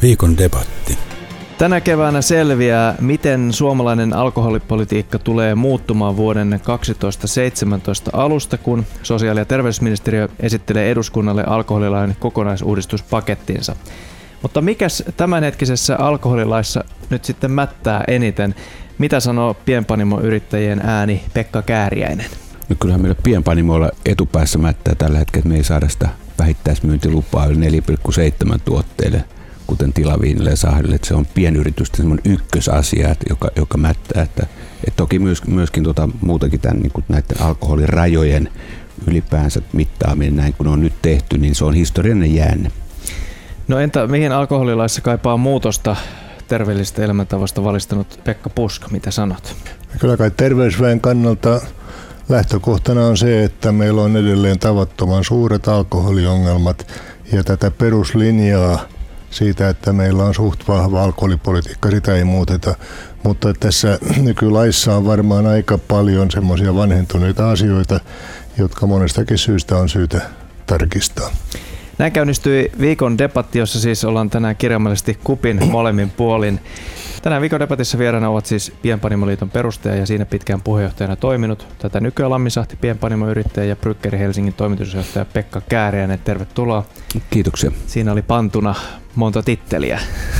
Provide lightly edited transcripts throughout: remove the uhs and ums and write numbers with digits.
Viikon debatti. Tänä keväänä selviää, miten suomalainen alkoholipolitiikka tulee muuttumaan vuoden 2017 alusta, kun sosiaali- ja terveysministeriö esittelee eduskunnalle alkoholilain kokonaisuudistuspakettinsa. Mutta mikäs tämänhetkisessä alkoholilaissa nyt sitten mättää eniten? Mitä sanoo pienpanimoyrittäjien ääni Pekka Kääriäinen? No kyllähän meillä pienpanimoilla etupäässä mättää tällä hetkellä, että me ei saada sitä vähittäismyyntilupaa yli 4,7 tuotteille, kuten tilaviinille ja sahdille. Se on pienyritysten semmoinen ykkösasia, joka mättää. Että toki myöskin muutakin tämän, niin kuin näiden alkoholirajojen ylipäänsä mittaaminen, näin kun on nyt tehty, niin se on historiallinen jäänne. No entä mihin alkoholilaissa kaipaa muutosta terveellisestä elämäntavasta valistanut Pekka Puska, mitä sanot? Kyllä kai terveysväen kannalta lähtökohtana on se, että meillä on edelleen tavattoman suuret alkoholiongelmat ja tätä peruslinjaa siitä, että meillä on suht vahva alkoholipolitiikka, sitä ei muuteta. Mutta tässä nykylaissa on varmaan aika paljon semmoisia vanhentuneita asioita, jotka monestakin syystä on syytä tarkistaa. Näin käynnistyi viikon debatti, jossa siis ollaan tänään kirjaimellisesti kupin molemmin puolin. Tänään viikon debatissa vieraana ovat siis Pienpanimoliiton perustaja ja siinä pitkään puheenjohtajana toiminut. Tätä nykyään Lamminsahti pienpanimoyrittäjä ja Bryggeri Helsingin toimitusjohtaja Pekka Kääriäinen. Tervetuloa. Kiitoksia. Siinä oli pantuna monta titteliä.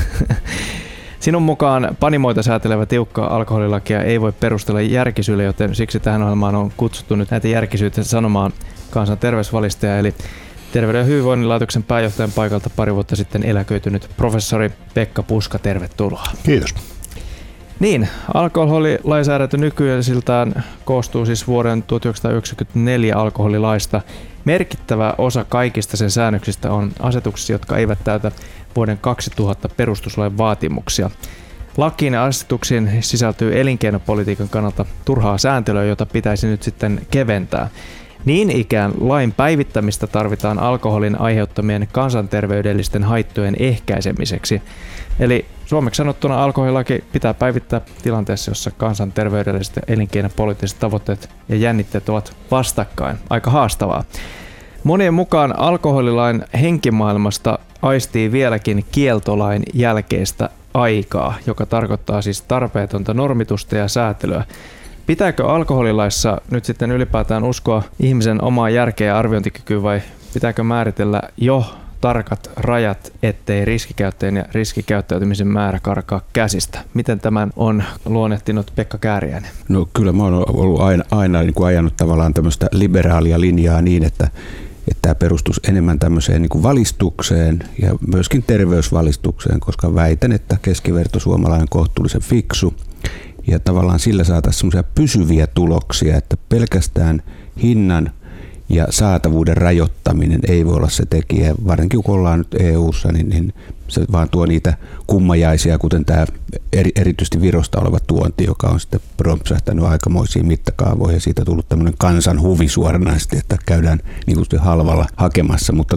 Sinun mukaan panimoita säätelevä tiukka alkoholilakia ei voi perustella järkisyillä, joten siksi tähän ohjelmaan on kutsuttu nyt näitä järkisyitä sanomaan kansanterveysvalistaja, eli Terveyden ja hyvinvoinnin laitoksen pääjohtajan paikalta pari vuotta sitten eläköitynyt professori Pekka Puska, tervetuloa. Kiitos. Niin, alkoholilainsäädäntö nykyisiltään koostuu siis vuoden 1994 alkoholilaista. Merkittävä osa kaikista sen säännöksistä on asetuksissa, jotka eivät täytä vuoden 2000 perustuslain vaatimuksia. Lakiin ja asetuksiin sisältyy elinkeinopolitiikan kannalta turhaa sääntelyä, jota pitäisi nyt sitten keventää. Niin ikään lain päivittämistä tarvitaan alkoholin aiheuttamien kansanterveydellisten haittojen ehkäisemiseksi. Eli suomeksi sanottuna alkoholilaki pitää päivittää tilanteessa, jossa kansanterveydelliset ja elinkeinopoliittiset tavoitteet ja jännitteet ovat vastakkain. Aika haastavaa. Monien mukaan alkoholilain henkimaailmasta aistii vieläkin kieltolain jälkeistä aikaa, joka tarkoittaa siis tarpeetonta normitusta ja säätelyä. Pitääkö alkoholilaissa nyt sitten ylipäätään uskoa ihmisen omaa järkeä ja arviointikykyä vai pitääkö määritellä jo tarkat rajat, ettei riskikäyttäjän ja riskikäyttäytymisen määrä karkaa käsistä? Miten tämän on luonnehtinut Pekka Kääriäinen? No kyllä mä oon ollut aina niin kuin ajanut tavallaan tämmöistä liberaalia linjaa niin, että tämä perustus enemmän tämmöiseen niin kuin valistukseen ja myöskin terveysvalistukseen, koska väitän, että keskiverto suomalainen on kohtuullisen fiksu. Ja tavallaan sillä saataisiin semmoisia pysyviä tuloksia, että pelkästään hinnan ja saatavuuden rajoittaminen ei voi olla se tekijä. Varsinkin kun ollaan nyt EU:ssa, niin se vaan tuo niitä kummajaisia, kuten tämä erityisesti Virosta oleva tuonti, joka on sitten prompsahtanut aikamoisiin mittakaavoihin ja siitä on tullut tämmöinen kansanhuvi suoranaisesti, että käydään niin kuin halvalla hakemassa. Mutta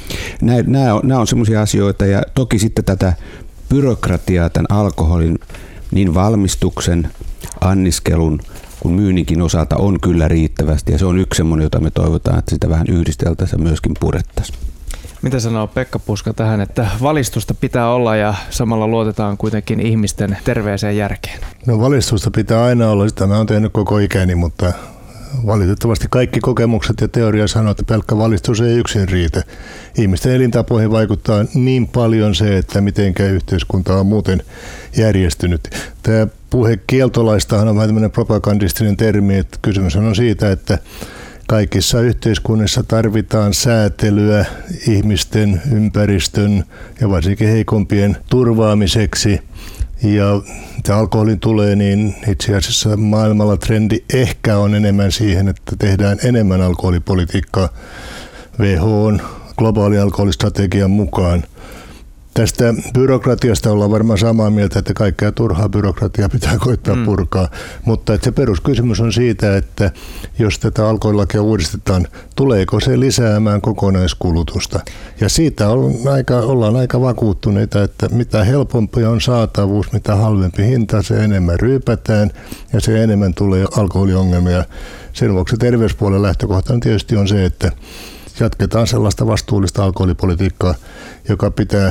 nämä on semmoisia asioita ja toki sitten tätä byrokratiaa tämän alkoholin niin valmistuksen, anniskelun kuin myynninkin osalta on kyllä riittävästi ja se on yksi semmoinen, jota me toivotaan, että sitä vähän yhdisteltäisiin ja myöskin purettaisiin. Mitä sanoo Pekka Puska tähän, että valistusta pitää olla ja samalla luotetaan kuitenkin ihmisten terveeseen järkeen? No valistusta pitää aina olla, sitä mä oon tehnyt koko ikäni, mutta valitettavasti kaikki kokemukset ja teoria sanoo, että pelkkä valistus ei yksin riitä. Ihmisten elintapoihin vaikuttaa niin paljon se, että mitenkä yhteiskunta on muuten järjestynyt. Tämä puhe kieltolaistahan on vähän tämmöinen propagandistinen termi, että kysymys on siitä, että kaikissa yhteiskunnissa tarvitaan säätelyä ihmisten, ympäristön ja varsinkin heikompien turvaamiseksi. Ja mitä alkoholin tulee, niin itse asiassa maailmalla trendi ehkä on enemmän siihen, että tehdään enemmän alkoholipolitiikkaa WHO:n globaali alkoholistrategian mukaan. Tästä byrokratiasta ollaan varmaan samaa mieltä, että kaikkea turhaa byrokratiaa pitää koittaa purkaa, mutta että se peruskysymys on siitä, että jos tätä alkoholilakia uudistetaan, tuleeko se lisäämään kokonaiskulutusta? Ja siitä ollaan aika vakuuttuneita, että mitä helpompi on saatavuus, mitä halvempi hinta, se enemmän ryypätään ja se enemmän tulee alkoholiongelmia. Sen vuoksi terveyspuolen lähtökohtana tietysti on se, että jatketaan sellaista vastuullista alkoholipolitiikkaa, joka pitää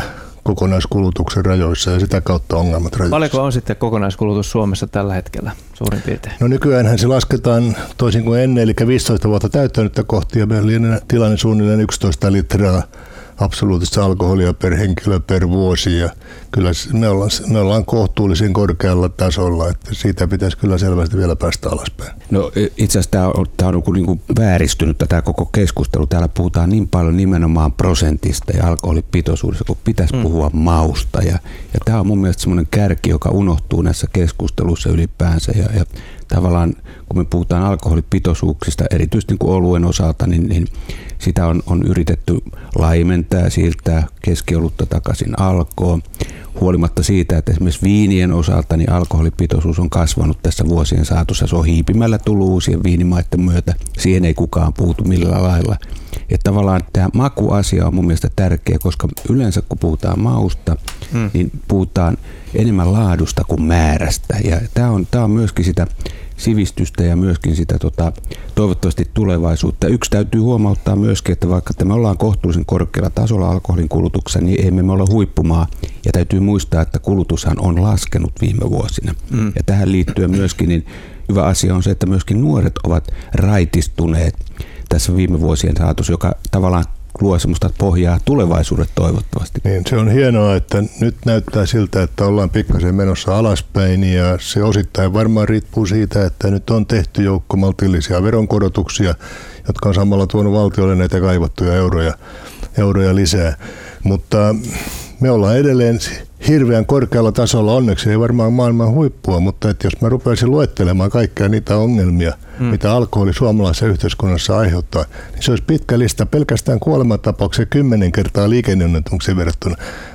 kokonaiskulutuksen rajoissa ja sitä kautta ongelmat rajoissa. Paljonko on sitten kokonaiskulutus Suomessa tällä hetkellä suurin piirtein? No nykyäänhän se lasketaan toisin kuin ennen, eli 15 vuotta täyttänyttä kohti ja meillä on tilanne suunnilleen 11 litraa absoluuttista alkoholia per henkilö per vuosi, ja kyllä me ollaan kohtuullisen korkealla tasolla, että siitä pitäisi kyllä selvästi vielä päästä alaspäin. No itse asiassa tämä on niin kuin vääristynyt tämä koko keskustelu. Täällä puhutaan niin paljon nimenomaan prosentista ja alkoholipitoisuudesta, kun pitäisi puhua mausta, ja tämä on mun mielestä semmoinen kärki, joka unohtuu näissä keskusteluissa ylipäänsä, ja tavallaan kun me puhutaan alkoholipitoisuuksista, erityisesti niin kuin oluen osalta, niin sitä on yritetty laimentaa ja siirtää keskiolutta takaisin alkoon. Huolimatta siitä, että esimerkiksi viinien osalta niin alkoholipitoisuus on kasvanut tässä vuosien saatossa. Se on hiipimällä tullut uusien viinimaiden myötä. Siihen ei kukaan puutu millään lailla. Että tavallaan tämä makuasia on mun mielestä tärkeä, koska yleensä kun puhutaan mausta, niin puhutaan enemmän laadusta kuin määrästä. Ja tämä on myöskin sitä sivistystä ja myöskin sitä toivottavasti tulevaisuutta. Yksi täytyy huomauttaa myöskin, että vaikka me ollaan kohtuullisen korkealla tasolla alkoholin kulutuksessa, niin emme me ole huippumaa. Ja täytyy muistaa, että kulutushan on laskenut viime vuosina. Ja tähän liittyen myöskin niin hyvä asia on se, että myöskin nuoret ovat raitistuneet tässä viime vuosien saatossa, joka tavallaan luo semmoista pohjaa tulevaisuudet toivottavasti. Niin, se on hienoa, että nyt näyttää siltä, että ollaan pikkasen menossa alaspäin, ja se osittain varmaan riippuu siitä, että nyt on tehty joukko maltillisia veronkorotuksia, jotka on samalla tuonut valtiolle näitä kaivattuja euroja lisää. Mutta me ollaan edelleen hirveän korkealla tasolla, onneksi ei varmaan maailman huippua, mutta että jos mä rupeaisin luettelemaan kaikkia niitä ongelmia, mitä alkoholi suomalaisessa yhteiskunnassa aiheuttaa, niin se olisi pitkä lista. Pelkästään kuolemantapauksia 10 kertaa liikenneonnettomuuksiin verrattuna.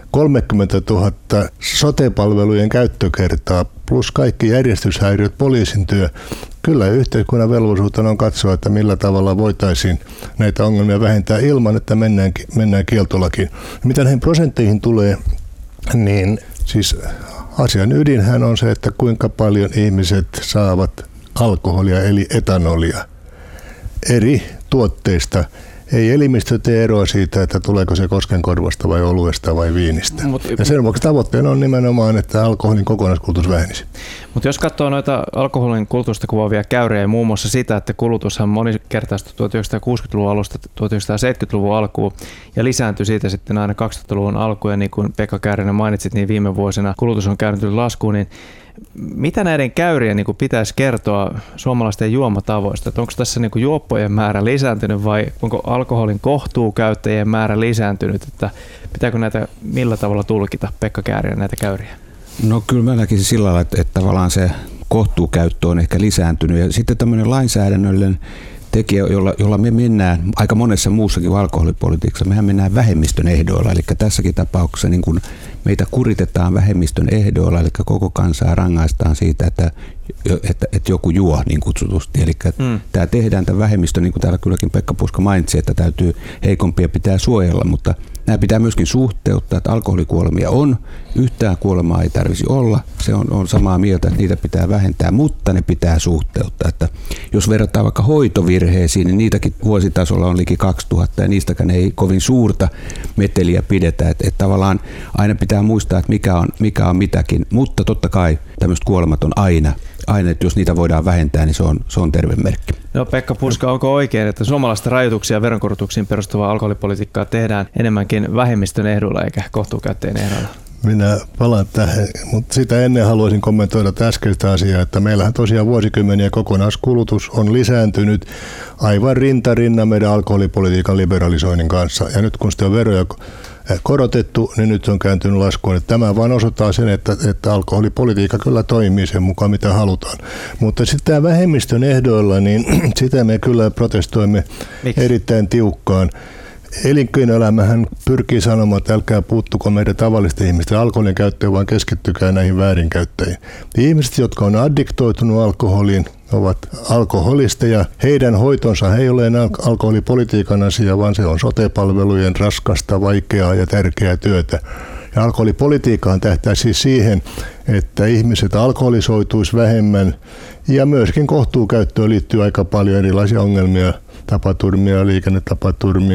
30 000 sote-palvelujen käyttökertaa plus kaikki järjestyshäiriöt, poliisin työ. Kyllä yhteiskunnan velvollisuutena on katsoa, että millä tavalla voitaisiin näitä ongelmia vähentää ilman, että mennään kieltolakiin. Mitä näihin prosentteihin tulee, niin siis asian ydinhän on se, että kuinka paljon ihmiset saavat alkoholia eli etanolia eri tuotteista. Ei elimistö tee eroa siitä, että tuleeko se koskenkorvasta vai oluesta vai viinistä. Ja sen vuoksi tavoitteena on nimenomaan, että alkoholin kokonaiskulutus vähenisi. Mutta jos katsoo noita alkoholin kulutusta kuvaavia käyriä ja muun muassa sitä, että kulutushan monikertaistui 1960-luvun alusta 1970-luvun alkuun ja lisääntyi siitä sitten aina 2000-luvun alkuun, ja niin kuin Pekka Käärinen mainitsit, niin viime vuosina kulutus on kääntynyt laskuun, niin mitä näiden käyrien niin pitäisi kertoa suomalaisten juomatavoista? Että onko tässä niin juoppojen määrä lisääntynyt vai onko alkoholin kohtuukäyttäjien määrä lisääntynyt? Että pitääkö näitä millä tavalla tulkita, Pekka Käärinen, näitä käyriä? No kyllä mä näkisin sillä lailla, että tavallaan se kohtuukäyttö on ehkä lisääntynyt. Ja sitten tämmöinen lainsäädännöllinen tekijä, jolla me mennään aika monessa muussakin alkoholipolitiikassa, mehän mennään vähemmistön ehdoilla. Eli tässäkin tapauksessa niin kun meitä kuritetaan vähemmistön ehdoilla, eli koko kansaa rangaistaan siitä, että joku juo niin kutsutusti. Eli tämä tehdään tämän vähemmistön, niin kuin täällä kylläkin Pekka Puska mainitsi, että täytyy heikompia pitää suojella, mutta nämä pitää myöskin suhteuttaa, että alkoholikuolemia on. Yhtään kuolemaa ei tarvitsisi olla. Se on samaa mieltä, että niitä pitää vähentää, mutta ne pitää suhteuttaa. Että jos verrataan vaikka hoitovirheisiin, niin niitäkin vuositasolla on liki 2000 ja niistäkään ei kovin suurta meteliä pidetä. Että tavallaan aina pitää muistaa, että mikä on mitäkin, mutta totta kai tämmöiset kuolemat on aina, että jos niitä voidaan vähentää, niin se on terve merkki. No Pekka Puska, onko oikein, että suomalaista rajoituksia ja veronkorotuksiin perustuvaa alkoholipolitiikkaa tehdään enemmänkin vähemmistön ehdolla eikä kohtuukäyttäjien ehdolla? Minä palaan tähän, mutta sitä ennen haluaisin kommentoida äskeistä asiaa, että meillähän tosiaan vuosikymmeniä kokonaiskulutus on lisääntynyt aivan rintarinnan meidän alkoholipolitiikan liberalisoinnin kanssa. Ja nyt kun sitä on veroja korotettu, niin nyt se on kääntynyt laskuun. Tämä vaan osoittaa sen, että alkoholipolitiikka kyllä toimii sen mukaan, mitä halutaan. Mutta sitten tämä vähemmistön ehdoilla, niin sitä me kyllä protestoimme erittäin tiukkaan. Elinkeinoelämähän pyrkii sanomaan, että älkää puuttuko meidän tavallisten ihmisten alkoholin käyttöön, vaan keskittykää näihin väärinkäyttäjiin. Ihmiset, jotka on addiktoitunut alkoholiin, ovat alkoholisteja. Heidän hoitonsa ei ole enää alkoholipolitiikan asia, vaan se on sote-palvelujen raskasta, vaikeaa ja tärkeää työtä. Ja alkoholipolitiikkaan tähtää siis siihen, että ihmiset alkoholisoituisi vähemmän, ja myöskin kohtuukäyttöön liittyy aika paljon erilaisia ongelmia, tapaturmia, liikennetapaturmia,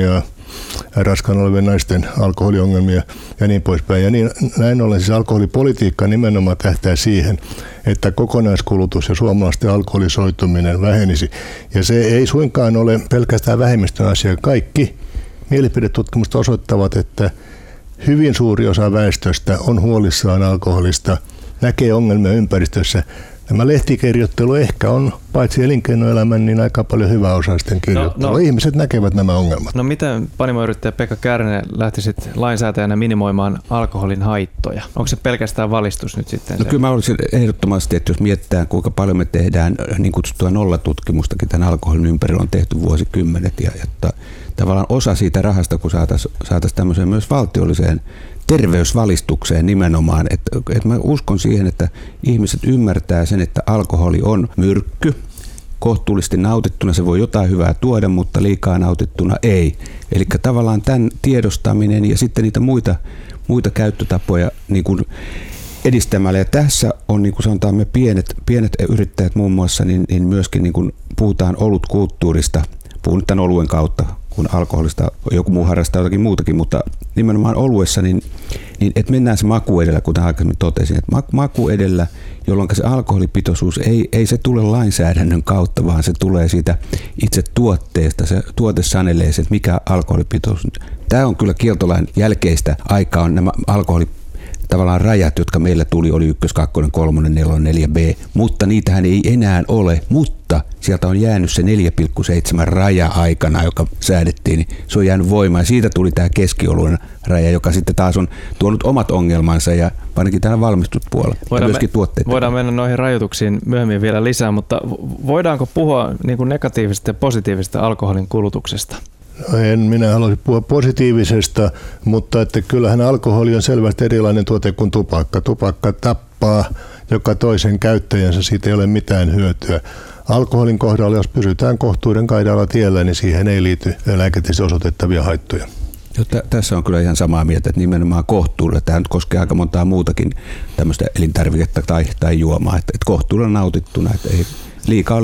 raskaana olevien naisten alkoholiongelmia ja niin poispäin. Ja näin ollen siis alkoholipolitiikka nimenomaan tähtää siihen, että kokonaiskulutus ja suomalaisten alkoholisoituminen vähenisi. Ja se ei suinkaan ole pelkästään vähemmistön asia. Kaikki mielipidetutkimukset osoittavat, että hyvin suuri osa väestöstä on huolissaan alkoholista, näkee ongelmia ympäristössä. Tämä lehtikirjoittelu ehkä on paitsi elinkeinoelämän, niin aika paljon hyväosaisten kirjoittelu. Ihmiset näkevät nämä ongelmat. No miten panimoyrittäjä Pekka Kärnä lähtisit lainsäätäjänä minimoimaan alkoholin haittoja? Onko se pelkästään valistus nyt sitten? No kyllä mä olisin ehdottomasti, että jos mietitään kuinka paljon me tehdään niin kutsuttua nollatutkimustakin tämän alkoholin ympärillä on tehty vuosikymmenet ja että tavallaan osa siitä rahasta, kun saataisiin tämmöiseen myös valtiolliseen terveysvalistukseen nimenomaan, että mä uskon siihen, että ihmiset ymmärtää sen, että alkoholi on myrkky, kohtuullisesti nautittuna se voi jotain hyvää tuoda, mutta liikaa nautittuna ei. Eli tavallaan tämän tiedostaminen ja sitten niitä muita käyttötapoja niin kuin edistämällä. Ja tässä on, niin kuin sanotaan, me pienet yrittäjät muun muassa, niin myöskin niin kuin puhutaan olutkulttuurista, puhun nyt tämän oluen kautta, kun alkoholista joku muu harrastaa jotakin muutakin, mutta nimenomaan oluessa, niin että mennään se maku edellä, kuten aikaisemmin totesin, että maku edellä, jolloin se alkoholipitoisuus ei se tule lainsäädännön kautta, vaan se tulee siitä itse tuotteesta. Se tuote sanelee se, että mikä alkoholipitoisuus. Tämä on kyllä kieltolain jälkeistä aikaa, on nämä tavallaan rajat, jotka meillä tuli, oli 1, 2, 3, 4, 4b, mutta niitähän ei enää ole, mutta sieltä on jäänyt se 4,7 raja-aikana, joka säädettiin, niin se on jäänyt voimaan. Siitä tuli tämä keskioluen raja, joka sitten taas on tuonut omat ongelmansa ja ainakin täällä valmistuspuolella ja myöskin tuotteita. Voidaan mennä noihin rajoituksiin myöhemmin vielä lisää, mutta voidaanko puhua niin kuin negatiivisesta ja positiivisesta alkoholin kulutuksesta? En minä haluaisi puhua positiivisesta, mutta että kyllähän alkoholi on selvästi erilainen tuote kuin tupakka. Tupakka tappaa joka toisen käyttäjänsä, siitä ei ole mitään hyötyä. Alkoholin kohdalla, jos pysytään kohtuuden kaidalla tiellä, niin siihen ei liity lääketieteellisesti osoitettavia haittoja. Tässä on kyllä ihan samaa mieltä, että nimenomaan kohtuudella. Tämä nyt koskee aika montaa muutakin tämmöistä elintarviketta tai juomaa, että kohtuudella nautittuna, että ei liikaa.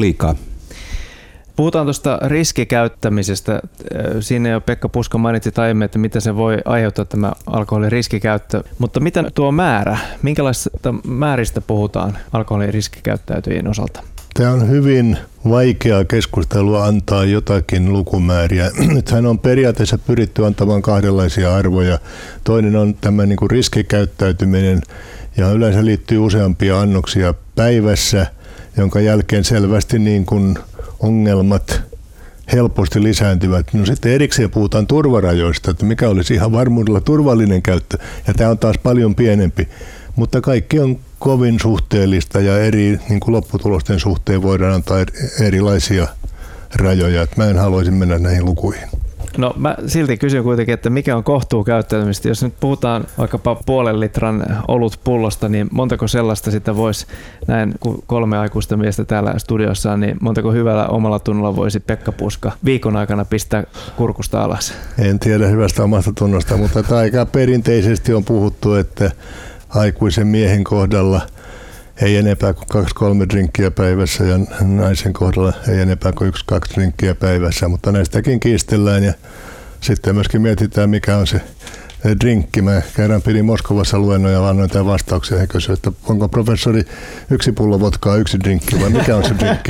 Puhutaan tuosta riskikäyttämisestä. Siinä jo Pekka Puska mainitsi aiemmin, että mitä se voi aiheuttaa tämä alkoholin riskikäyttö. Mutta miten tuo määrä? Minkälaisista määristä puhutaan alkoholin riskikäyttäytyjien osalta? Tämä on hyvin vaikea keskustelua antaa jotakin lukumääriä. Nythän on periaatteessa pyritty antamaan kahdenlaisia arvoja. Toinen on tämä niin kuin riskikäyttäytyminen, ja yleensä liittyy useampia annoksia päivässä, jonka jälkeen selvästi niin kuin ongelmat helposti lisääntyvät. No sitten erikseen puhutaan turvarajoista, että mikä olisi ihan varmuudella turvallinen käyttö, ja tämä on taas paljon pienempi. Mutta kaikki on kovin suhteellista ja eri niin kuin lopputulosten suhteen voidaan antaa erilaisia rajoja. Että mä en haluaisi mennä näihin lukuihin. No mä silti kysyn kuitenkin, että mikä on kohtuukäyttäytymistä. Jos nyt puhutaan vaikkapa 0,5 litran olutpullosta, niin montako sellaista sitä voisi, näin kun 3 aikuista miestä täällä studiossa, niin montako hyvällä omalla tunnolla voisi Pekka Puska viikon aikana pistää kurkusta alas? En tiedä hyvästä omasta tunnosta, mutta aika perinteisesti on puhuttu, että aikuisen miehen kohdalla ei enempää kuin 2-3 drinkkiä päivässä ja naisen kohdalla ei enempää kuin 1-2 drinkkiä päivässä, mutta näistäkin kiistellään ja sitten myöskin mietitään, mikä on se drinkki. Mä kerran pidin Moskovassa luennoja ja annoin tämän vastauksen ja kysyin, että onko professori 1 pullo vodkaa 1 drinkki vai mikä on se drinkki?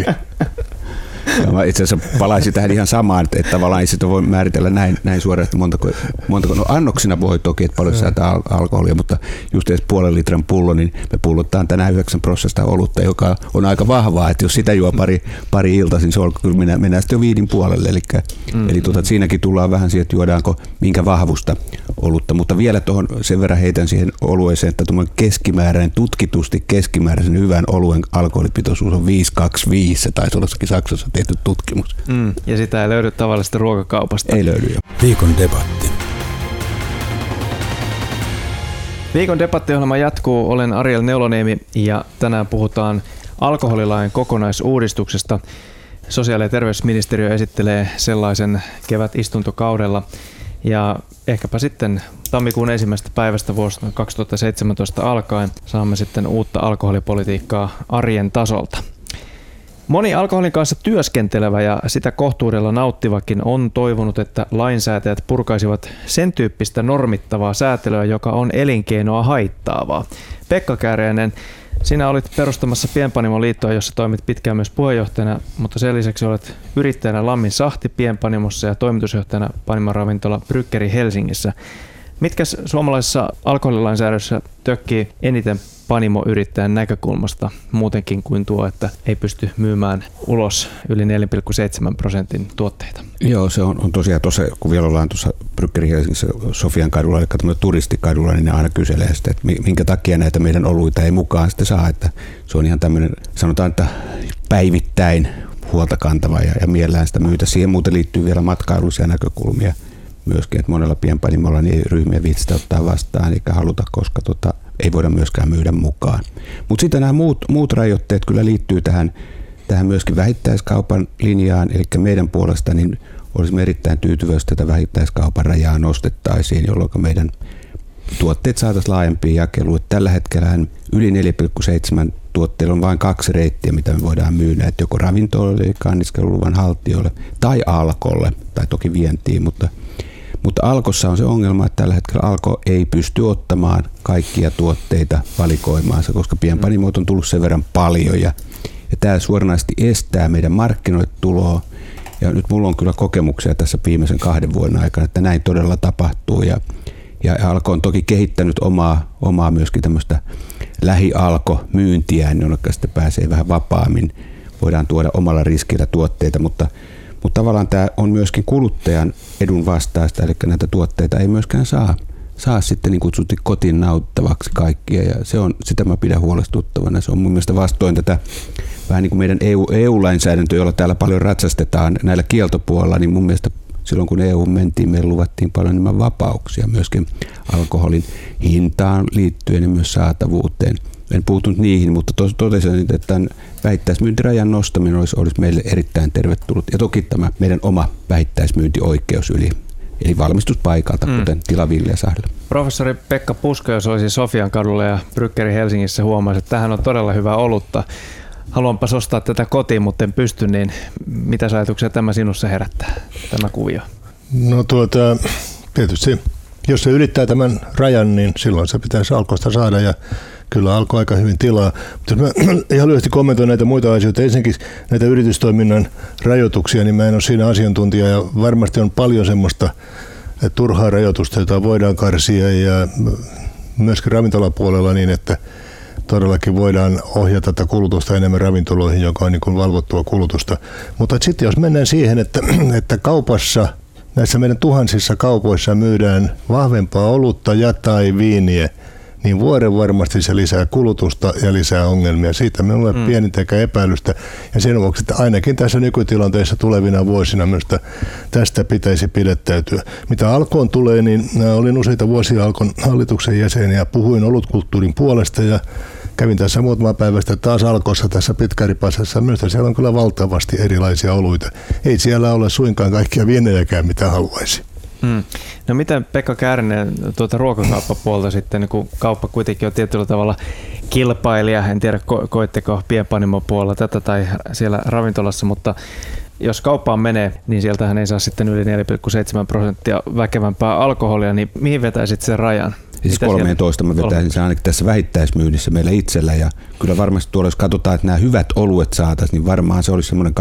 Ja mä itse asiassa palaisin tähän ihan samaan, että tavallaan ei sitä voi määritellä näin suoraan, että montako no annoksina voi toki, että paljon sisältää alkoholia, mutta just edes 0,5 litran pullo, niin me pullottaan tänään 9% olutta, joka on aika vahvaa, että jos sitä juo pari iltaisin, se on kyllä mennään sitten jo 5 puolelle, eli siinäkin tullaan vähän siihen, että juodaanko minkä vahvusta olutta, mutta vielä tuohon sen verran heitän siihen olueeseen, että keskimääräinen, tutkitusti keskimääräisen hyvän oluen alkoholipitoisuus on 5,25, se taisi olla Saksassa tehty tutkimus. Ja sitä ei löydy tavallisesta ruokakaupasta. Ei löydy jo. Viikon debatti. Viikon debattiohjelma jatkuu. Olen Ariel Neuloniemi ja tänään puhutaan alkoholilain kokonaisuudistuksesta. Sosiaali- ja terveysministeriö esittelee sellaisen kevätistuntokaudella ja ehkäpä sitten tammikuun 1. päivästä vuonna 2017 alkaen saamme sitten uutta alkoholipolitiikkaa arjen tasolta. Moni alkoholin kanssa työskentelevä ja sitä kohtuudella nauttivakin on toivonut, että lainsäätäjät purkaisivat sen tyyppistä normittavaa säätelyä, joka on elinkeinoa haittaavaa. Pekka Kääriäinen, sinä olit perustamassa Pienpanimoliittoa, jossa toimit pitkään myös puheenjohtajana, mutta sen lisäksi olet yrittäjänä Lammin Sahti Pienpanimossa ja toimitusjohtajana Panimoravintola Bryggeri Helsingissä. Mitkä suomalaisessa alkoholilainsäädännössä tökkii eniten panimoyrittäjän näkökulmasta muutenkin kuin tuo, että ei pysty myymään ulos yli 4,7% tuotteita? Joo, se on tosiaan tuossa, kun vielä ollaan tuossa Bryggeri Helsingissä Sofian kadulla, eli turistikadulla, niin ne aina kyselee sitä, että minkä takia näitä meidän oluita ei mukaan sitten saa, että se on ihan tämmöinen, sanotaan, että päivittäin huolta kantava ja mielellään sitä myytä. Siihen muuten liittyy vielä matkailullisia näkökulmia myöskin, että monella pienpanimolla niin ei ryhmiä viitsistä ottaa vastaan eikä haluta, koska ei voida myöskään myydä mukaan. Mutta sitten nämä muut rajoitteet kyllä liittyy tähän myöskin vähittäiskaupan linjaan, eli meidän puolesta niin olisimme erittäin tyytyväisiä, että vähittäiskaupan rajaa nostettaisiin, jolloin meidän tuotteet saataisiin laajempiin jakeluun. Tällä hetkellä yli 4,7 tuotteilla on vain 2 reittiä, mitä me voidaan myydä, että joko ravintoloille, eli anniskeluluvan haltijoille, tai Alkolle, tai toki vientiin, mutta Alkossa on se ongelma, että tällä hetkellä Alko ei pysty ottamaan kaikkia tuotteita valikoimaansa, koska pienpanimoita on tullut sen verran paljon ja tämä suoranaisesti estää meidän markkinoille tuloa. Ja nyt mulla on kyllä kokemuksia tässä viimeisen 2 vuoden aikana, että näin todella tapahtuu ja Alko on toki kehittänyt omaa myöskin tämmöistä lähi-Alko-myyntiään, jonneka sitten pääsee vähän vapaammin. Voidaan tuoda omalla riskillä tuotteita, mutta tavallaan tämä on myöskin kuluttajan edun vastaista, eli näitä tuotteita ei myöskään saa sitten niin kutsutti kotiin nauttavaksi kaikkia, ja sitä mä pidän huolestuttavana. Se on mun mielestä vastoin tätä vähän niin kuin meidän EU-lainsäädäntöä, jolla täällä paljon ratsastetaan näillä kieltopuolella, niin mun mielestä silloin kun EU mentiin, meille luvattiin paljon enemmän vapauksia myöskin alkoholin hintaan liittyen ja myös saatavuuteen. En puuttunut niihin, mutta totesin, että tämän vähittäismyyntirajan nostaminen olisi meille erittäin tervetullut. Ja toki tämä meidän oma vähittäismyyntioikeus eli valmistuspaikalta, kuten Tilaviljasahdella. Professori Pekka Pusko, jos olisi Sofian kadulla ja Bryggeri Helsingissä, huomasi, että tämähän on todella hyvä olutta. Haluanpas ostaa tätä kotiin, mutta en pysty, niin mitä ajatuksia tämä sinussa herättää, tämä kuvio? No tietysti, jos se ylittää tämän rajan, niin silloin se pitäisi Alkosta saada ja kyllä Alko aika hyvin tilaa. Mutta jos mä ihan lyhyesti kommentoin näitä muita asioita, ensinnäkin näitä yritystoiminnan rajoituksia, niin mä en ole siinä asiantuntija ja varmasti on paljon semmoista turhaa rajoitusta, jota voidaan karsia ja myöskin ravintolapuolella niin, että todellakin voidaan ohjata tätä kulutusta enemmän ravintoloihin, joka on niin kuin valvottua kulutusta. Mutta sitten jos mennään siihen, että kaupassa, näissä meidän tuhansissa kaupoissa myydään vahvempaa olutta ja tai viiniä, niin vuoden varmasti se lisää kulutusta ja lisää ongelmia. Siitä minulla ei ole pienintäkään epäilystä. Ja sen vuoksi, että ainakin tässä nykytilanteessa tulevina vuosina myös tästä pitäisi pidättäytyä. Mitä Alkoon tulee, niin olin useita vuosia Alkon hallituksen jäsen ja puhuin olutkulttuurin puolesta ja kävin tässä muutama päivästä taas Alkossa tässä Pitkäripassassa. Minusta siellä on kyllä valtavasti erilaisia oluita. Ei siellä ole suinkaan kaikkia viinejäkään, mitä haluaisi. No miten Pekka Kääriäinen tuota ruokakauppapuolta sitten, niin kun kauppa kuitenkin on tietyllä tavalla kilpailija, en tiedä koitteko pienpanimopuolella tätä tai siellä ravintolassa, mutta jos kauppaan menee, niin sieltähän ei saa sitten yli 4,7% väkevämpää alkoholia, niin mihin vetäisit sen rajan? Siis 13 mä vetäisin sen ainakin tässä vähittäismyynnissä meillä itsellä ja kyllä varmasti tuolla jos katsotaan, että nämä hyvät oluet saataisiin, niin varmaan se olisi semmoinen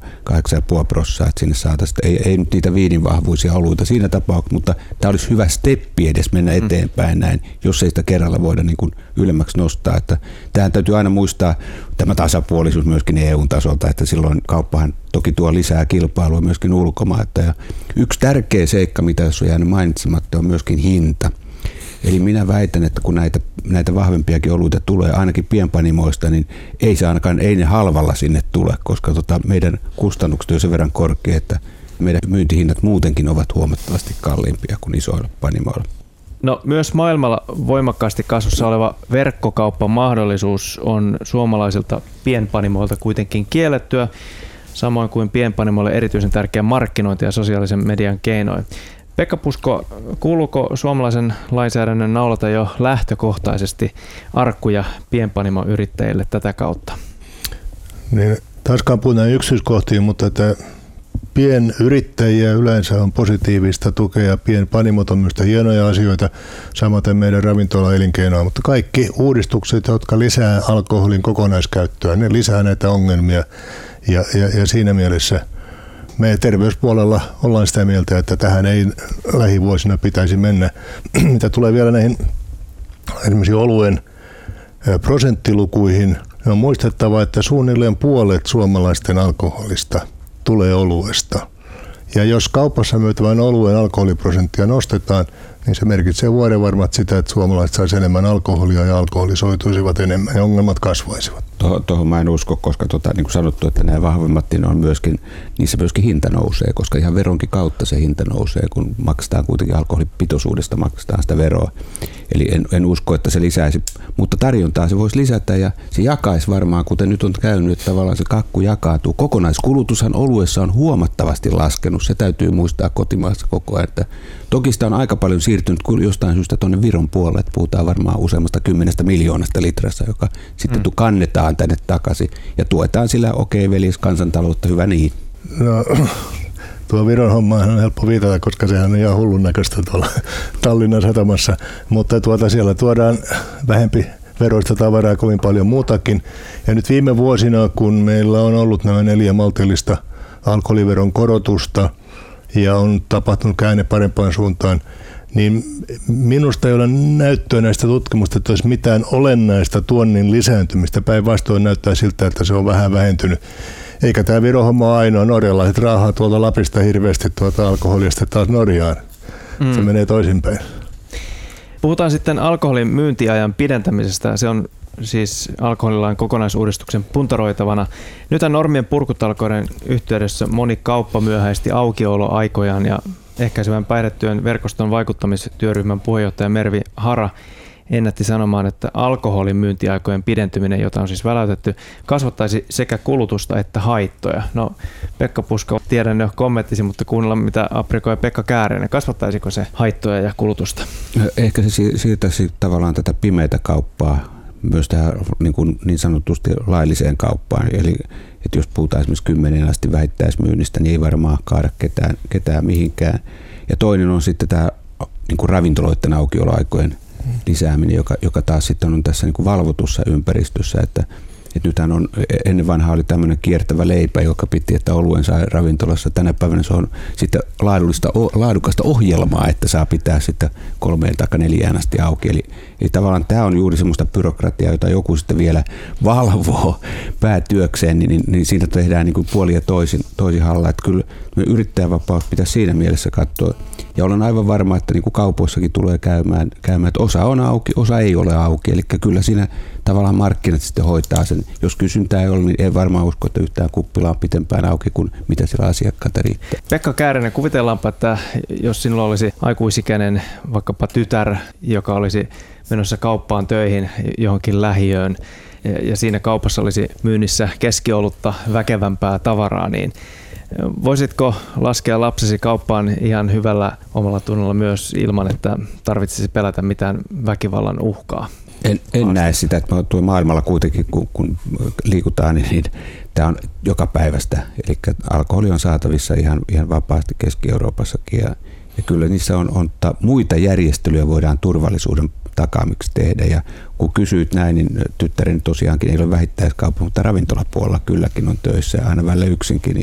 8,5%, että sinne saataisiin. Ei nyt niitä viinin vahvuisia oluita siinä tapauksessa, mutta tämä olisi hyvä steppi edes mennä eteenpäin näin, jos ei sitä kerralla voida niin kuin ylemmäksi nostaa. Että tähän täytyy aina muistaa tämä tasapuolisuus myöskin EU-tasolta, että silloin kauppahan toki tuo lisää kilpailua myöskin ulkomailta. Ja yksi tärkeä seikka, mitä jos on jäänyt mainitsematta, on myöskin hinta. Eli minä väitän, että kun näitä vahvempiakin oluita tulee ainakin pienpanimoista, niin ei ne halvalla sinne tule, koska meidän kustannukset on sen verran korkea, että meidän myyntihinnat muutenkin ovat huomattavasti kalliimpia kuin isoilla panimoilla. No myös maailmalla voimakkaasti kasvussa oleva verkkokauppamahdollisuus on suomalaisilta pienpanimoilta kuitenkin kiellettyä, samoin kuin pienpanimoille erityisen tärkeä markkinointi ja sosiaalisen median keinoin. Pekka Pusko, kuuluuko suomalaisen lainsäädännön naulata jo lähtökohtaisesti arkkuja pienpanimoyrittäjille tätä kautta? Niin, Taaskaan puhutaan yksityiskohtiin, että pienyrittäjiä yleensä on positiivista tukea, pienpanimot on myös hienoja asioita, samaten meidän ravintola-elinkeinoa, mutta kaikki uudistukset, jotka lisää alkoholin kokonaiskäyttöä, ne lisää näitä ongelmia ja siinä mielessä me terveyspuolella ollaan sitä mieltä, että tähän ei lähivuosina pitäisi mennä. Mitä tulee vielä näihin esimerkiksi oluen prosenttilukuihin, on muistettava, että suunnilleen puolet suomalaisten alkoholista tulee oluesta. Ja jos kaupassa myytävän oluen alkoholiprosenttia nostetaan, niin se merkitsee vuodenvarmat sitä, että suomalaiset saisi enemmän alkoholia ja alkoholisoituisivat enemmän ja ongelmat kasvaisivat. Tuohon mä en usko, koska niin kuin sanottu, että nämä vahvemmat, niin on myöskin, niissä myöskin hinta nousee, koska ihan veronkin kautta se hinta nousee, kun maksetaan kuitenkin alkoholipitoisuudesta maksetaan sitä veroa. Eli en usko, että se lisäisi, mutta tarjontaa se voisi lisätä ja se jakaisi varmaan, kuten nyt on käynyt, että tavallaan se kakku jakautuu. Kokonaiskulutushan oluessa on huomattavasti laskenut, se täytyy muistaa kotimaassa koko ajan. Että toki sitä on aika paljon siirtynyt jostain syystä tuonne Viron puolelle, että puhutaan varmaan useammasta 10 miljoonasta litrassa, joka sitten kannetaan tänne takaisin ja tuetaan sillä veljes kansantaloutta, hyvä niin. No, tuo Viron homma on helppo viitata, koska sehän on ihan hullun näköistä tuolla Tallinnan satamassa, mutta siellä tuodaan vähempi veroista tavaraa kovin paljon muutakin. Ja nyt viime vuosina, kun meillä on ollut nämä 4 maltillista alkoholiveron korotusta ja on tapahtunut käänne parempaan suuntaan, niin minusta ei ole näyttöä näistä tutkimusta, että olisi mitään olennaista tuonnin lisääntymistä. Päinvastoin näyttää siltä, että se on vähän vähentynyt. Eikä tämä Viro-homma ole ainoa. Norjalaiset raahaa tuolta Lapista hirveästi alkoholista taas Norjaan. Se menee toisinpäin. Puhutaan sitten alkoholin myyntiajan pidentämisestä. Se on siis alkoholilain kokonaisuudistuksen puntaroitavana. Nythän normien purkutalkoiden yhteydessä moni kauppa myöhäisti aukioloaikojaan ja ehkäisevän päihdetyön verkoston vaikuttamistyöryhmän puheenjohtaja Mervi Hara ennätti sanomaan, että alkoholin myyntiaikojen pidentyminen, jota on siis väläytetty, kasvattaisi sekä kulutusta että haittoja. No, Pekka Puska, tiedän jo kommenttisi, mutta kuunnellaan mitä aprikoi Pekka Kääriäinen. Kasvattaisiko se haittoja ja kulutusta? Ehkä se siirtäisi tavallaan tätä pimeätä kauppaa myös tähän niin sanotusti lailliseen kauppaan. Eli että jos puhutaan esimerkiksi 10 asti vähittäismyynnistä, niin ei varmaan kaada ketään mihinkään. Ja toinen on sitten tämä niin ravintoloiden aukioloaikojen lisääminen, joka taas sitten on tässä niin valvotussa ympäristössä, että nythän on, ennen vanhaa oli tämmöinen kiertävä leipä, joka piti, että oluen saa ravintolassa. Tänä päivänä se on sitten laadukasta ohjelmaa, että saa pitää sitten 3 tai 4 asti auki. Eli tavallaan tämä on juuri semmoista byrokratiaa, jota joku sitten vielä valvoo päätyökseen, niin siitä tehdään niin kuin puoli ja toisin halla. Että kyllä yrittäjävapaus pitäisi siinä mielessä katsoa. Ja olen aivan varma, että niin kuin kaupoissakin tulee käymään, että osa on auki, osa ei ole auki. Eli kyllä siinä tavallaan markkinat sitten hoitaa sen. Jos kysyntää ei ole, niin en varmaan usko, että yhtään kuppila on pitempään auki kuin mitä siellä asiakkaita riittää. Pekka Kääriäinen, kuvitellaanpa, että jos sinulla olisi aikuisikäinen vaikkapa tytär, joka olisi menossa kauppaan töihin johonkin lähiöön, ja siinä kaupassa olisi myynnissä keskiolutta väkevämpää tavaraa, niin voisitko laskea lapsesi kauppaan ihan hyvällä omalla tunnolla myös ilman, että tarvitsisi pelätä mitään väkivallan uhkaa? En näe sitä, että tuo maailmalla kuitenkin, kun liikutaan, niin tämä on joka päivästä. Eli alkoholi on saatavissa ihan vapaasti Keski-Euroopassakin. Ja kyllä niissä on muita järjestelyjä voidaan turvallisuuden takaamiksi tehdä. Ja kun kysyit näin, niin tyttäreni tosiaankin ei ole vähittäiskauppa, mutta ravintolapuolella kylläkin on töissä ja aina välillä yksinkin.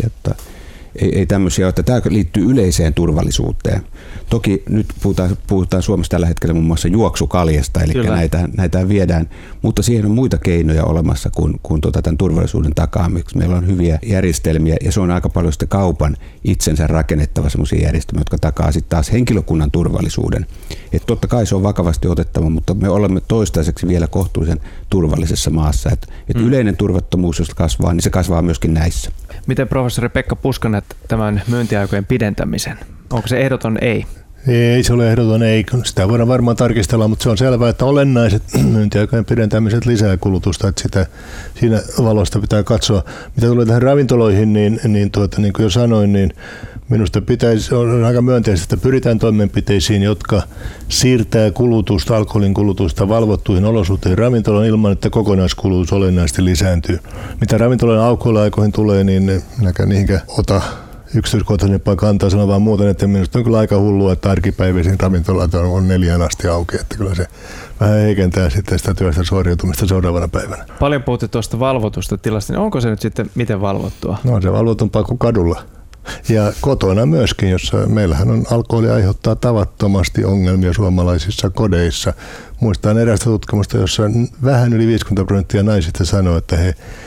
Ei tämmöisiä, että tämä liittyy yleiseen turvallisuuteen. Toki nyt puhutaan Suomessa tällä hetkellä muun muassa juoksukaljasta, eli näitä viedään, mutta siihen on muita keinoja olemassa kuin tämän turvallisuuden takaamiseksi. Meillä on hyviä järjestelmiä ja se on aika paljon sitten kaupan itsensä rakennettava sellaisia järjestelmiä, jotka takaa sitten taas henkilökunnan turvallisuuden. Että totta kai se on vakavasti otettava, mutta me olemme toistaiseksi vielä kohtuullisen turvallisessa maassa. Että yleinen turvattomuus, jos kasvaa, niin se kasvaa myöskin näissä. Miten professori Pekka Puska näet tämän myyntiaikojen pidentämisen? Onko se ehdoton ei? Ei se ole ehdoton, ei. Sitä voidaan varmaan tarkistella, mutta se on selvää, että olennaiset myyntiaikojen pidentämiset lisää kulutusta, että sitä siinä valosta pitää katsoa. Mitä tulee tähän ravintoloihin, niin kuin jo sanoin, niin minusta on aika myönteistä, että pyritään toimenpiteisiin, jotka siirtää alkoholin kulutusta valvottuihin olosuhteisiin ravintolaan ilman, että kokonaiskulutus olennaisesti lisääntyy. Mitä ravintoloiden aukioloaikoihin tulee, niin minäkään niinkään ota yksityiskohtaisempaa kantaa, sanon vaan muuten, että minusta on kyllä aika hullua, että arkipäiväisin ravintolat on 4 asti auki, että kyllä se vähän heikentää sitten sitä työstä suoriutumista seuraavana päivänä. Paljon puhutte tuosta valvotusta tilasta, niin onko se nyt sitten miten valvottua? No se valvotumpaa kuin kadulla. Ja kotona myöskin, jossa meillähän on alkoholi aiheuttaa tavattomasti ongelmia suomalaisissa kodeissa. Muistan erästä tutkimusta, jossa vähän yli 50% naisista sanoo, että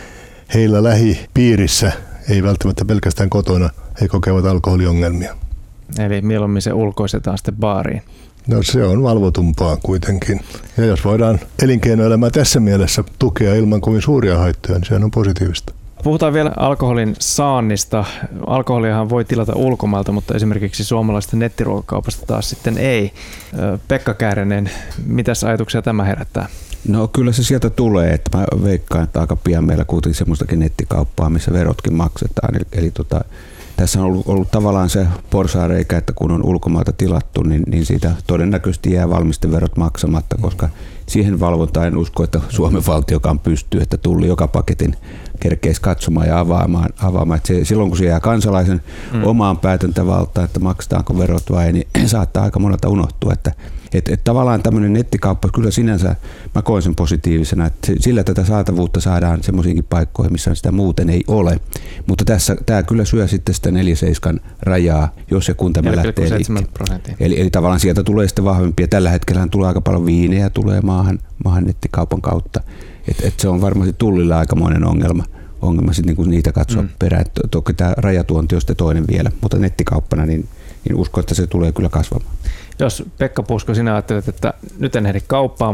heillä lähipiirissä, ei välttämättä pelkästään kotona, he kokevat alkoholiongelmia. Eli mieluummin se ulkoistetaan sitten baariin. No se on valvotumpaa kuitenkin. Ja jos voidaan elinkeinoelämää tässä mielessä tukea ilman kovin suuria haittoja, niin sehän on positiivista. Puhutaan vielä alkoholin saannista. Alkoholiahan voi tilata ulkomailta, mutta esimerkiksi suomalaisesta nettiruokakaupasta taas sitten ei. Pekka Käärinen, mitäs ajatuksia tämä herättää? No kyllä se sieltä tulee, että mä veikkaan, että aika pian meillä kuitenkin semmoistakin nettikauppaa, missä verotkin maksetaan. Eli tässä on ollut tavallaan se porsaanreikä, että kun on ulkomailta tilattu, niin siitä todennäköisesti jää valmisteverot maksamatta, koska siihen valvontaan en usko, että Suomen valtiokaan pystyy, että Tulli joka paketin kerkeisi katsomaan ja avaamaan. Että silloin kun se jää kansalaisen omaan päätäntävaltaan, että maksetaanko verot vai, niin saattaa aika monelta unohtua, että tavallaan tämmöinen nettikauppa, kyllä sinänsä mä koen sen positiivisena, että sillä tätä saatavuutta saadaan semmoisiinkin paikkoihin, missä sitä muuten ei ole. Mutta tämä kyllä syö sitten sitä 4,7 rajaa, jos ja kun tämä lähtee liikkeelle. Eli tavallaan sieltä tulee sitten vahvempia. Tällä hetkellä tulee aika paljon viinejä tulee maahan nettikaupan kautta. Et se on varmasti Tullille aikamoinen ongelma sitten niin niitä katsoa perään. Toki tämä rajatuonti on sitten toinen vielä, mutta nettikauppana niin uskon, että se tulee kyllä kasvamaan. Jos Pekka Pusko, sinä ajattelet, että nyt en ehdi kauppaan,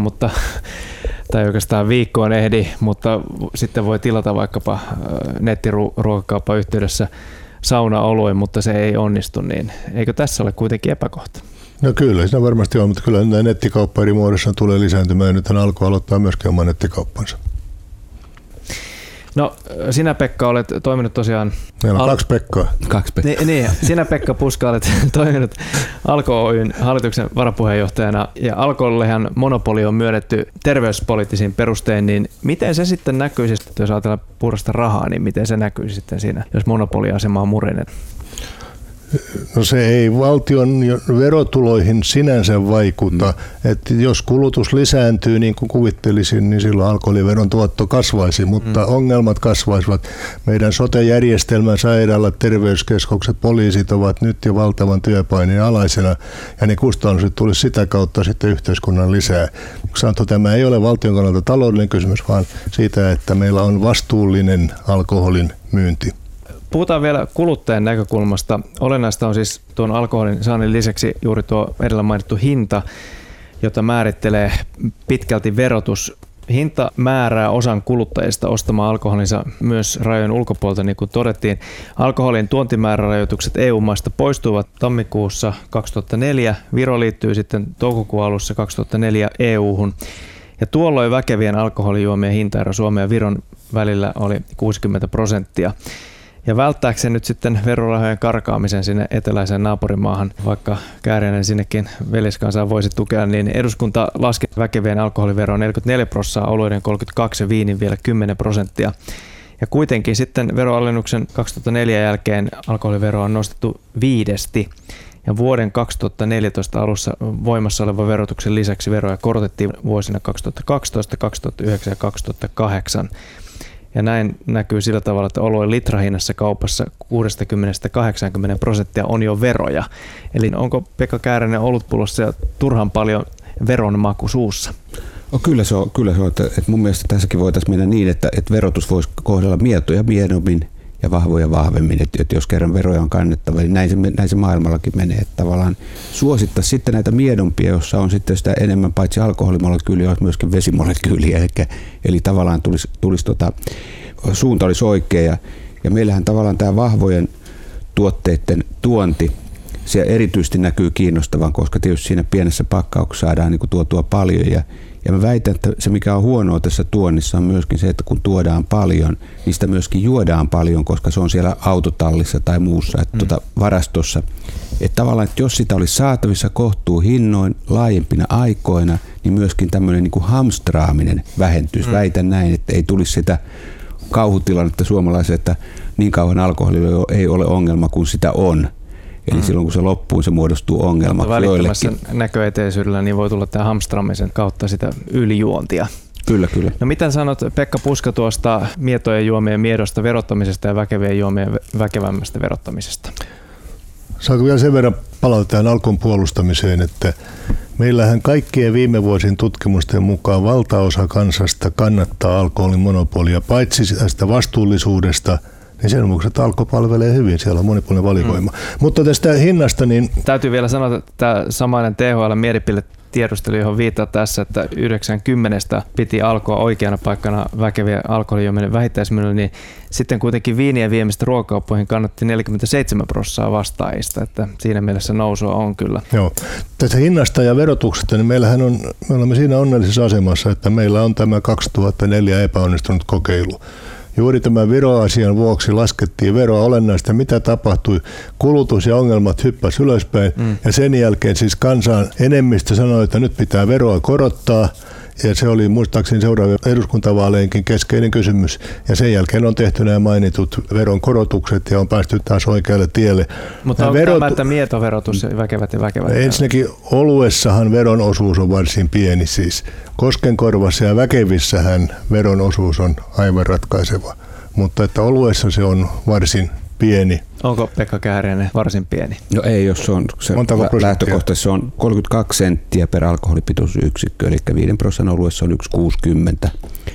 tai oikeastaan viikkoon ehdi, mutta sitten voi tilata vaikkapa nettiruokakauppan yhteydessä saunaoluen, mutta se ei onnistu, niin eikö tässä ole kuitenkin epäkohta? No kyllä, siinä varmasti on, mutta kyllä nämä nettikauppa eri muodossa tulee lisääntymään. Nythän alkoi aloittaa myöskin oman nettikauppansa. No sinä Pekka olet toiminut tosiaan... Meillä on 2 Pekkaa. 2 Pekkaa. Niin, sinä Pekka Puska olet toiminut Alko Oyn hallituksen varapuheenjohtajana ja Alkollehan monopoli on myönnetty terveyspoliittisiin perustein, niin miten se sitten näkyy, jos ajatellaan puhdasta rahaa, niin miten se näkyy sitten siinä, jos monopoliasema on murennet? No se ei valtion verotuloihin sinänsä vaikuta. Että jos kulutus lisääntyy niin kuin kuvittelisin, niin silloin alkoholiveron tuotto kasvaisi, mutta ongelmat kasvaisivat. Meidän sote-järjestelmä, sairaalat, terveyskeskukset, poliisit ovat nyt jo valtavan työpaineen alaisena ja ne kustannukset tulisi sitä kautta sitten yhteiskunnan lisää. Sanottu, tämä ei ole valtion kannalta taloudellinen kysymys, vaan siitä, että meillä on vastuullinen alkoholin myynti. Puhutaan vielä kuluttajan näkökulmasta. Olennaista on siis tuon alkoholin saannin lisäksi juuri tuo edellä mainittu hinta, jota määrittelee pitkälti verotus. Hinta määrää osan kuluttajista ostamaan alkoholinsa myös rajojen ulkopuolelta, niin kuin todettiin. Alkoholin tuontimäärärajoitukset EU-maista poistuivat tammikuussa 2004. Viro liittyy sitten toukokuun alussa 2004 EU-hun. Ja tuolloin väkevien alkoholijuomien hintaero Suomen ja Viron välillä oli 60%. Ja välttääkseen nyt sitten verorahojen karkaamisen sinne eteläiseen naapurimaahan, vaikka Kääriäinen sinnekin veljeskansaa voisi tukea, niin eduskunta laski väkevien alkoholiveroa 44%, oluiden 32% ja viinin vielä 10%. Ja kuitenkin sitten veroalennuksen 2004 jälkeen alkoholivero on nostettu 5. Ja vuoden 2014 alussa voimassa olevan verotuksen lisäksi veroja korotettiin vuosina 2012, 2009 ja 2008. Ja näin näkyy sillä tavalla, että oluen litrahinnassa kaupassa 60-80% on jo veroja. Eli onko Pekka Käärinen olutpullossa turhan paljon veronmaku suussa? No, kyllä se on. Että mun mielestä tässäkin voitaisiin mennä niin, että verotus voisi kohdella mietoja miedommin ja vahvoja vahvemmin. Että jos kerran veroja on kannettava, niin näin se maailmallakin menee. Että tavallaan suosittaisiin sitten näitä miedompia, jossa on sitten sitä enemmän paitsi alkoholimolekyyliä, olisi myöskin vesimolekyyliä. Eli tavallaan tulisi suunta olisi oikea. Ja meillähän tavallaan tämä vahvojen tuotteiden tuonti se erityisesti näkyy kiinnostavan, koska tietysti siinä pienessä pakkauksessa saadaan niin kuin tuotua paljon. Ja mä väitän, että se mikä on huonoa tässä tuonnissa on myöskin se, että kun tuodaan paljon, niin sitä myöskin juodaan paljon, koska se on siellä autotallissa tai muussa varastossa. Että tavallaan, että jos sitä olisi saatavissa kohtuuhinnoin laajempina aikoina, niin myöskin tämmöinen niin kuin hamstraaminen vähentyisi. Väitän näin, että ei tulisi sitä kauhutilannetta suomalaisille, että niin kauan alkoholilla ei ole ongelma kuin sitä on. Eli silloin kun se loppuu, se muodostuu ongelmaksi välittömässä joillekin. näköeteisyydellä niin voi tulla tämä hamstraamisen kautta sitä ylijuontia. Kyllä. No mitä sanot, Pekka Puska, tuosta mietojen juomien miedosta verottamisesta ja väkevien juomien väkevämmästä verottamisesta? Saanko vielä sen verran palata tähän Alkon puolustamiseen, että meillähän kaikkien viime vuosien tutkimusten mukaan valtaosa kansasta kannattaa alkoholin monopolia, paitsi tästä vastuullisuudesta, niin sen mukaan, että Alko palvelee hyvin, siellä on monipuolinen valikoima. Mutta tästä hinnasta, niin... Täytyy vielä sanoa, että tämä samainen THL-mielipidetiedustelu, johon viittaa tässä, että 90 piti Alkoa oikeana paikkana väkevien alkoholijuomien vähittäismyynnillä, niin sitten kuitenkin viinien viemistä ruokakauppoihin kannatti 47% vastaajista, että siinä mielessä nousua on kyllä. Joo. Tästä hinnasta ja verotuksesta, niin me olemme siinä onnellisessa asemassa, että meillä on tämä 2004 epäonnistunut kokeilu. Juuri tämän veroasian vuoksi laskettiin veroa olennaista, mitä tapahtui. Kulutus ja ongelmat hyppäsivät ylöspäin ja sen jälkeen siis kansan enemmistö sanoi, että nyt pitää veroa korottaa. Ja se oli muistaakseni seuraavien eduskuntavaaleinkin keskeinen kysymys. Ja sen jälkeen on tehty nämä mainitut veronkorotukset ja on päästy taas oikealle tielle. Mutta onko tämä, että mietoverotus väkevät ja väkevät? Ensinnäkin oluessahan veron osuus on varsin pieni siis. Koskenkorvassa ja väkevissähän veron osuus on aivan ratkaiseva. Mutta että oluessa se on varsin pieni. Onko Pekka Kääriäinen varsin pieni? No ei, jos se on lähtökohtaisesti se on 32 senttiä per alkoholipitoisuusyksikkö, eli 5% oluessa on 1,60.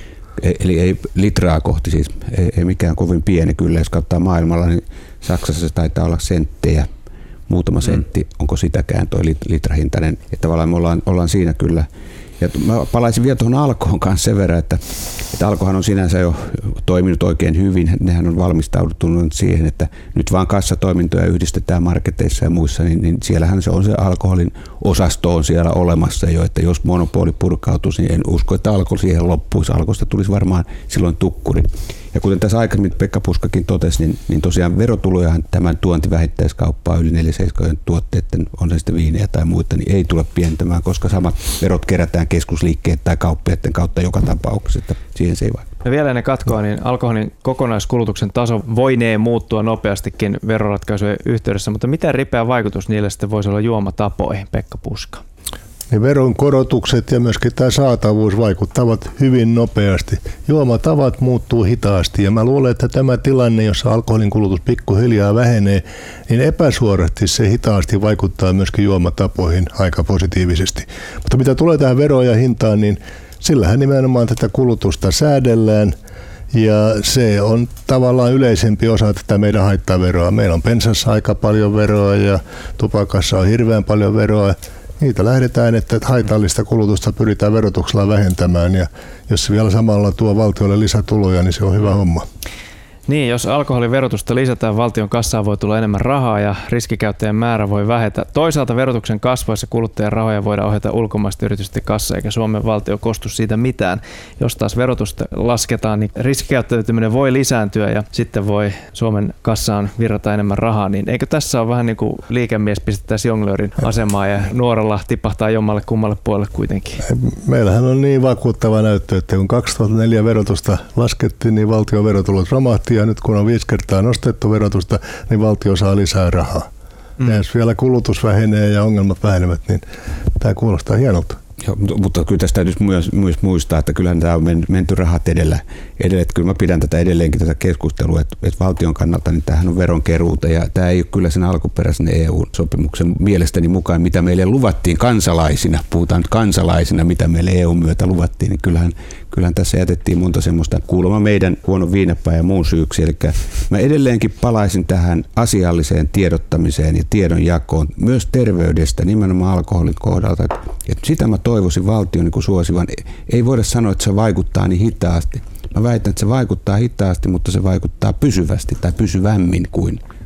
Eli ei litraa kohti siis, ei mikään kovin pieni kyllä. Jos katsotaan maailmalla, niin Saksassa se taitaa olla senttejä, muutama sentti, onko sitäkään tuo litrahintainen. Että tavallaan me ollaan siinä kyllä. Ja mä palaisin vielä tuohon Alkoon kanssa sen verran, että Alkohan on sinänsä jo toiminut oikein hyvin. Nehän on valmistautunut siihen, että nyt vaan kassatoimintoja yhdistetään marketeissa ja muissa, niin siellähän se on se alkoholin osasto on siellä olemassa jo, että jos monopoli purkautuisi, niin en usko, että Alko siihen loppuisi. Alkosta tulisi varmaan silloin tukkuri. Ja kuten tässä aikaisemmin Pekka Puskakin totesi, niin tosiaan verotulojahan tämän tuontivähittäiskauppaa yli 4,7 tuotteiden, on se sitten viinejä tai muita, niin ei tule pientämään, koska samat verot kerätään keskusliikkeet tai kauppiaiden kautta joka tapauksessa, että siihen se ei vaikuta. Ja vielä ennen katkoa, niin alkoholin kokonaiskulutuksen taso voinee muuttua nopeastikin veroratkaisujen yhteydessä, mutta mitä ripeä vaikutus niille sitten voisi olla juomatapoihin, Pekka Puska? Niin veron korotukset ja myöskin tämä saatavuus vaikuttavat hyvin nopeasti. Juomatavat muuttuu hitaasti ja mä luulen, että tämä tilanne, jossa alkoholin kulutus pikkuhiljaa vähenee, niin epäsuorasti se hitaasti vaikuttaa myöskin juomatapoihin aika positiivisesti. Mutta mitä tulee tähän veroon ja hintaan, niin sillähän nimenomaan tätä kulutusta säädellään. Ja se on tavallaan yleisempi osa tätä meidän haittaveroa. Meillä on bensassa aika paljon veroa ja tupakassa on hirveän paljon veroa. Niitä lähdetään, että haitallista kulutusta pyritään verotuksella vähentämään ja jos se vielä samalla tuo valtiolle lisätuloja, niin se on hyvä homma. Niin, jos alkoholin verotusta lisätään, valtion kassaan voi tulla enemmän rahaa ja riskikäyttäjän määrä voi vähetä. Toisaalta verotuksen kasvaessa kuluttajan rahoja voidaan ohjata ulkomaisten yritysten kassa, eikä Suomen valtio kostu siitä mitään. Jos taas verotusta lasketaan, niin riskikäyttäytyminen voi lisääntyä ja sitten voi Suomen kassaan virrata enemmän rahaa. Niin eikö tässä ole vähän niin kuin liikemies pistettäisiin jonglöörin asemaa ja nuoralla tipahtaa jommalle kummalle puolelle kuitenkin? Meillähän on niin vakuuttava näyttö, että kun 2004 verotusta laskettiin, niin valtion verotulot romahti. Ja nyt kun on 5 kertaa nostettu verotusta, niin valtio saa lisää rahaa. Ja jos vielä kulutus vähenee ja ongelmat vähenevät, niin tämä kuulostaa hienolta. Joo, mutta kyllä tästä täytyy myös muistaa, että kyllähän tämä on menty rahat edellä. Että kyllä mä pidän tätä edelleenkin tätä keskustelua, että valtion kannalta niin tämähän on veronkeruuta ja tämä ei ole kyllä sen alkuperäisen EU-sopimuksen mielestäni mukaan, mitä meille luvattiin kansalaisina. Puhutaan nyt kansalaisina, mitä meille EU myötä luvattiin, niin kyllähän tässä jätettiin monta semmoista kuulemma meidän huono viinepää ja muun syyksi. Eli mä edelleenkin palaisin tähän asialliseen tiedottamiseen ja tiedonjakoon myös terveydestä, nimenomaan alkoholin kohdalta. Että sitä mä toivoisin valtion niin suosivan. Ei voida sanoa, että se vaikuttaa niin hitaasti. Mä väitän, että se vaikuttaa hitaasti, mutta se vaikuttaa pysyvästi tai pysyvämmin kuin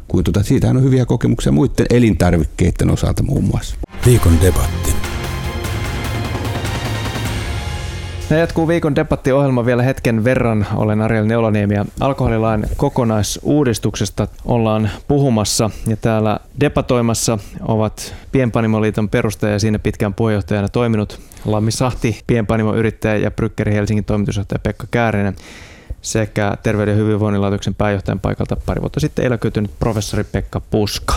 siitähän on hyviä kokemuksia muiden elintarvikkeiden osalta muun muassa. Viikon debatti. Ja jatkuu viikon debattiohjelma vielä hetken verran. Olen Ariel Neulaniemi ja alkoholilain kokonaisuudistuksesta ollaan puhumassa. Ja täällä debatoimassa ovat Pienpanimoliiton perustaja ja siinä pitkään puheenjohtajana toiminut Lammi Sahti, pienpanimoyrittäjä ja Bryggeri Helsingin toimitusjohtaja Pekka Käärinen sekä Terveyden ja hyvinvoinnin laitoksen pääjohtajan paikalta pari vuotta sitten eläköitynyt professori Pekka Puska.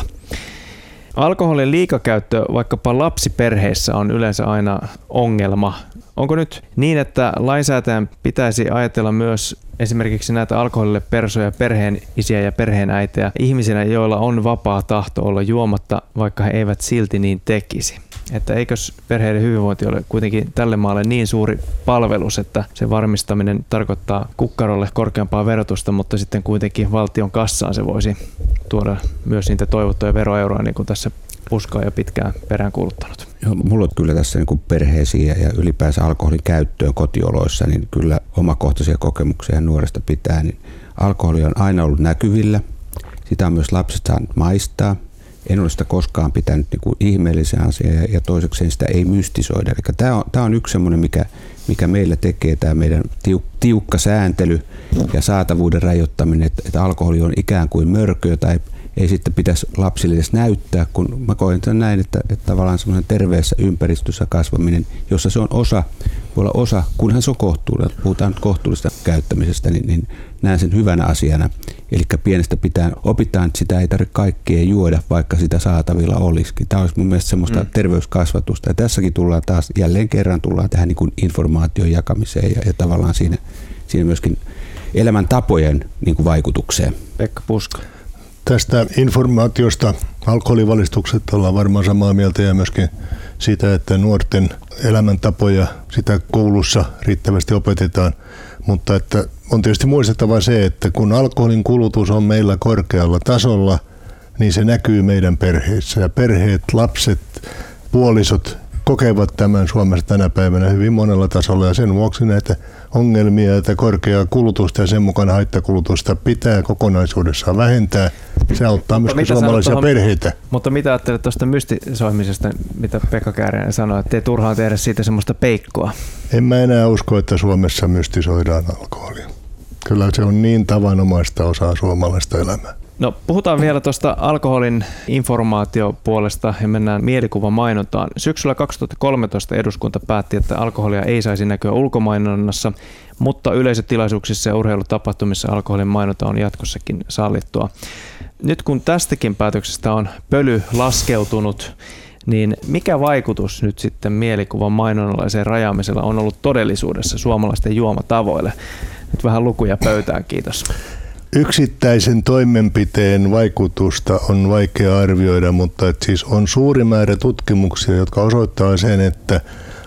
Alkoholin liikakäyttö vaikkapa lapsiperheissä on yleensä aina ongelma. Onko nyt niin, että lainsäätäjän pitäisi ajatella myös esimerkiksi näitä alkoholille persoja, perheenisiä ja perheenäitejä ihmisinä, joilla on vapaa tahto olla juomatta, vaikka he eivät silti niin tekisi? Että eikös perheiden hyvinvointi ole kuitenkin tälle maalle niin suuri palvelus, että se varmistaminen tarkoittaa kukkarolle korkeampaa verotusta, mutta sitten kuitenkin valtion kassaan se voisi tuoda myös niitä toivottuja veroeuroja, niin kuin tässä Puska on jo pitkään peräänkuuluttanut. Mulla on kyllä tässä niin perheisiin ja ylipäänsä alkoholin käyttöön kotioloissa, niin kyllä omakohtaisia kokemuksia nuoresta pitää. Niin alkoholi on aina ollut näkyvillä. Sitä on myös lapset saanut maistaa. En ole sitä koskaan pitänyt niin kuin ihmeellisen asian ja toisekseen sitä ei mystisoida. Eli tämä on yksi semmoinen, mikä meillä tekee tämä meidän tiukka sääntely ja saatavuuden rajoittaminen, että alkoholi on ikään kuin mörkö, tai ei sitten pitäisi lapsille edes näyttää, kun mä koen sen näin, että tavallaan semmoinen terveessä ympäristössä kasvaminen, jossa se on voi olla osa, kunhan se on kohtuullista, puhutaan nyt kohtuullista käyttämisestä, niin näen sen hyvänä asiana. Eli pienestä pitäen opitaan, että sitä ei tarvitse kaikkea juoda, vaikka sitä saatavilla olisikin. Tämä olisi mun mielestä semmoista terveyskasvatusta. Ja tässäkin tullaan taas, jälleen kerran tullaan tähän niin kuin informaation jakamiseen ja tavallaan siinä myöskin elämäntapojen niin kuin vaikutukseen. Pekka Puska. Tästä informaatiosta, alkoholivalistukset ollaan varmaan samaa mieltä ja myöskin siitä, että nuorten elämäntapoja sitä koulussa riittävästi opetetaan. Mutta että on tietysti muistettava se, että kun alkoholin kulutus on meillä korkealla tasolla, niin se näkyy meidän perheissä. Ja perheet, lapset, puolisot kokevat tämän Suomessa tänä päivänä hyvin monella tasolla ja sen vuoksi näitä ongelmia ja korkeaa kulutusta ja sen mukana haittakulutusta pitää kokonaisuudessaan vähentää. Se auttaa myös suomalaisia perheitä. Mutta mitä ajattelet tuosta mystisoimisesta, mitä Pekka Käärinen sanoi, että ei turhaan tehdä siitä semmoista peikkoa? En mä enää usko, että Suomessa mystisoidaan alkoholia. Kyllä se on niin tavanomaista osaa suomalaista elämää. No, puhutaan vielä tuosta alkoholin informaatiopuolesta ja mennään mielikuvamainontaan. Syksyllä 2013 eduskunta päätti, että alkoholia ei saisi näkyä ulkomainonnassa, mutta yleisötilaisuuksissa ja urheilutapahtumissa alkoholin mainonta on jatkossakin sallittua. Nyt kun tästäkin päätöksestä on pöly laskeutunut, niin mikä vaikutus nyt sitten mielikuvan mainonnalla ja sen rajaamisella on ollut todellisuudessa suomalaisten juomatavoille? Nyt vähän lukuja pöytään, kiitos. Yksittäisen toimenpiteen vaikutusta on vaikea arvioida, mutta siis on suuri määrä tutkimuksia, jotka osoittaa sen, että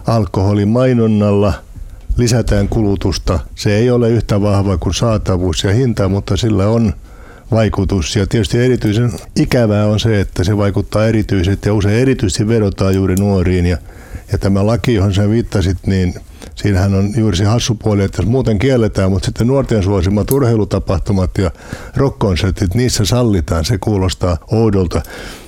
alkoholimainonnalla lisätään kulutusta. Se ei ole yhtä vahva kuin saatavuus ja hinta, mutta sillä on vaikutus. Ja tietysti erityisen ikävää on se, että se vaikuttaa erityisesti ja usein erityisesti vedotaan juuri nuoriin. Ja tämä laki, johon sä viittasit, niin siinähän on juuri se hassu puoli, että muuten kielletään, mutta sitten nuorten suosimat urheilutapahtumat ja rock-konsertit, niissä sallitaan. Se kuulostaa oudolta.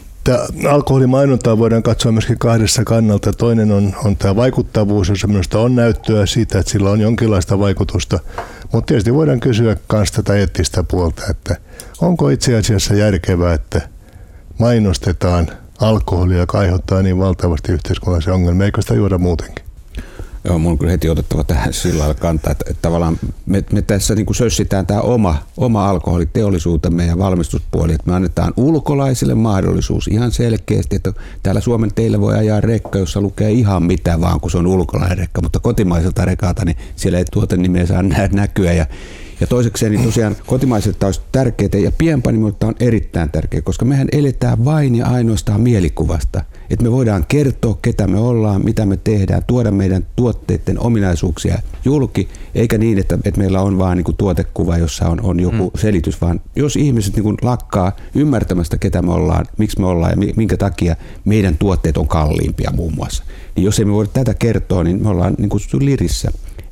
Alkoholimainontaa voidaan katsoa myöskin kahdessa kannalta. Toinen on tämä vaikuttavuus, jossa minusta on näyttöä siitä, että sillä on jonkinlaista vaikutusta. Mutta tietysti voidaan kysyä myös tätä eettistä puolta, että onko itse asiassa järkevää, että mainostetaan alkoholia, joka aiheuttaa niin valtavasti yhteiskunnallisia ongelmia, eikö sitä juoda muutenkin? Joo, mun on kyllä heti otettava tähän sillä lailla kantaa, että tavallaan me tässä niin kuin sössitään tämä oma alkoholiteollisuutemme ja valmistuspuoli, että me annetaan ulkolaisille mahdollisuus ihan selkeästi, että täällä Suomen teillä voi ajaa rekka, jossa lukee ihan mitä vaan, kun se on ulkolainen rekka, mutta kotimaiselta rekalta, niin siellä ei tuotenimeä saa näkyä. Ja toisekseen niin tosiaan kotimaiselta olisi tärkeää ja pienpanimolta on erittäin tärkeää, koska mehän eletään vain ja ainoastaan mielikuvasta. Että me voidaan kertoa, ketä me ollaan, mitä me tehdään, tuoda meidän tuotteiden ominaisuuksia julki, eikä niin, että meillä on vaan niin kuin tuotekuva, jossa on joku selitys, vaan jos ihmiset niin kuin lakkaa ymmärtämästä, ketä me ollaan, miksi me ollaan ja minkä takia meidän tuotteet on kalliimpia muun muassa, niin jos ei me voida tätä kertoa, niin me ollaan niin kuin lirissä.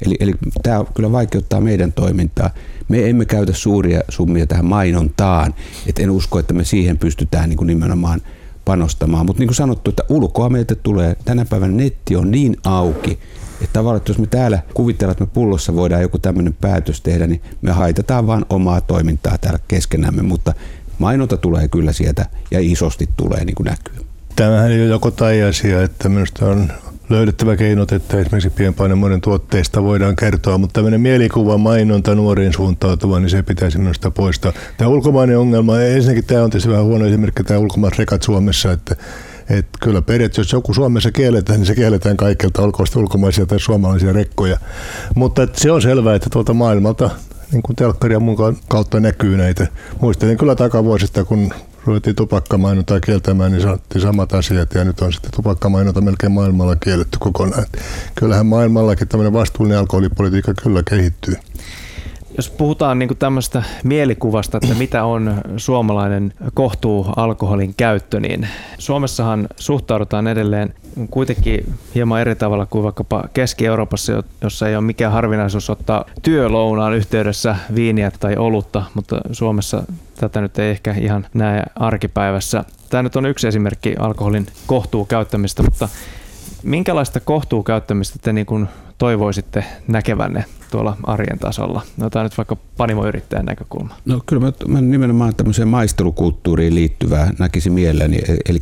Eli tämä kyllä vaikeuttaa meidän toimintaa. Me emme käytä suuria summia tähän mainontaan, että en usko, että me siihen pystytään niin kuin nimenomaan panostamaan. Mutta niin kuin sanottu, että ulkoa meiltä tulee, tänä päivänä netti on niin auki, että tavallaan, että jos me täällä kuvitellaan, että me pullossa voidaan joku tämmöinen päätös tehdä, niin me haitataan vaan omaa toimintaa täällä keskenämme, mutta mainonta tulee kyllä sieltä ja isosti tulee niin kuin näkyy. Tämähän ei ole joko tai asia, että minusta on löydettävä keinot, että esimerkiksi pienpanimoiden tuotteista voidaan kertoa, mutta tämmöinen mielikuva mainonta nuoriin suuntautuva, niin se pitäisi minusta poistaa. Tämä ulkomainen ongelma, ensinnäkin tämä on tietysti vähän huono esimerkki, tämä ulkomaiset rekat Suomessa, että kyllä periaatteessa, jos joku Suomessa kielletään, niin se kielletään kaikilta, olkoon ulkomaisia tai suomalaisia rekkoja. Mutta se on selvää, että tuolta maailmalta, niin kuin telkkari ja muun kautta näkyy näitä. Muistelin kyllä takavuosista, kun ruvettiin tupakkamainontaa kieltämään, niin sanottiin samat asiat, ja nyt on sitten tupakkamainonta melkein maailmalla kielletty kokonaan. Kyllähän maailmallakin tämmöinen vastuullinen alkoholipolitiikka kyllä kehittyy. Jos puhutaan niin kuin tämmöistä mielikuvasta, että mitä on suomalainen kohtuu alkoholin käyttö, niin Suomessahan suhtaudutaan edelleen kuitenkin hieman eri tavalla kuin vaikkapa Keski-Euroopassa, jossa ei ole mikään harvinaisuus ottaa työlounaan yhteydessä viiniä tai olutta, mutta Suomessa tätä nyt ei ehkä ihan näe arkipäivässä. Tämä nyt on yksi esimerkki alkoholin kohtuu käyttämistä, mutta minkälaista kohtuu käyttämistä te niin kuin toivoisitte näkevänne tuolla arjen tasolla? Otetaan nyt vaikka panimoyrittäjän näkökulma. No kyllä mä nimenomaan tämmöiseen maistelukulttuuriin liittyvää näkisin mielelläni, eli